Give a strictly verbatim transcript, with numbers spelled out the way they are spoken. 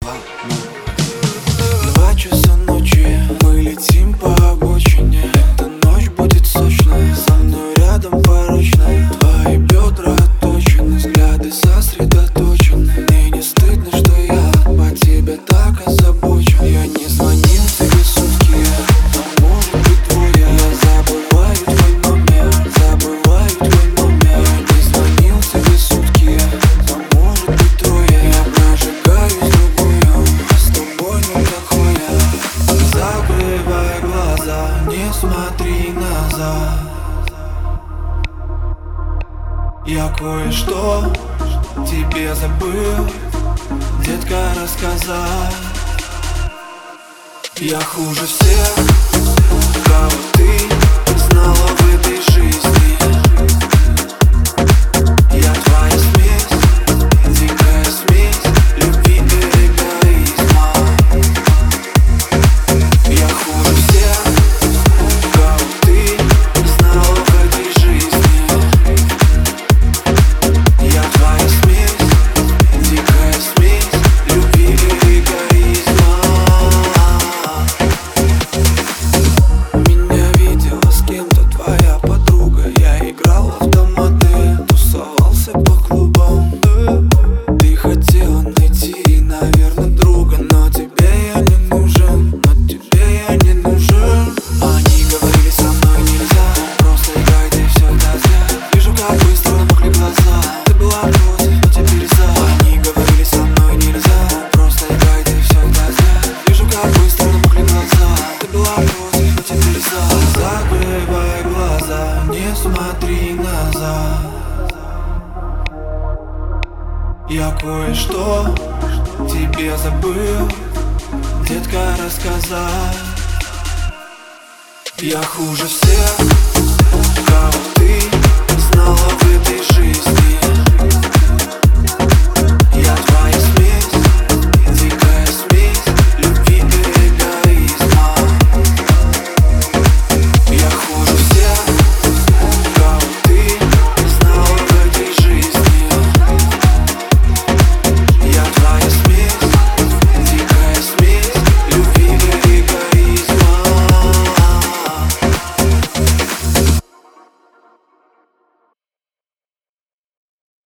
Два часа ночи, мы летим по обочине. Эта ночь будет сочная, со мной рядом порочная. Твои бедра отточены, взгляды сосредоточены. Мне не стыдно, что я по тебе так озабочен. Я не звонил тебе сутки, а может быть двое. Я забываю твой номер, забываю твой номер. Я не звонил тебе сутки, а может быть трое. Я прожигаюсь другую, а с тобой ну такое. Закрывай глаза, не смотри назад. Я кое-что тебе забыл, детка, рассказать. Я хуже всех, кого ты знала в этой жизни. Я твоя смесь, дикая смесь любви и эгоизма. Я хуже всех, кого ты знала в этой жизни. Я твоя смесь, дикая смесь любви и эгоизма. Меня видела с кем-то твоя подруга. Я играл в автоматы, тусовался по клубам. Ты хотела найти, наверное, друга, но тебе я не нужен, но тебе я не нужен. Они говорили, со мной нельзя, просто играй, ты все это зря. Вижу, как быстро намокли глаза. Ты была против, но теперь за. Они говорили, со мной нельзя, просто играй, ты все это зря. Вижу, как быстро намокли глаза. Ты была против, но теперь за. Закрывай глаза, не смотри назад. Я кое-что тебе забыл, детка, рассказать. Я хуже всех, кого ты знала в этой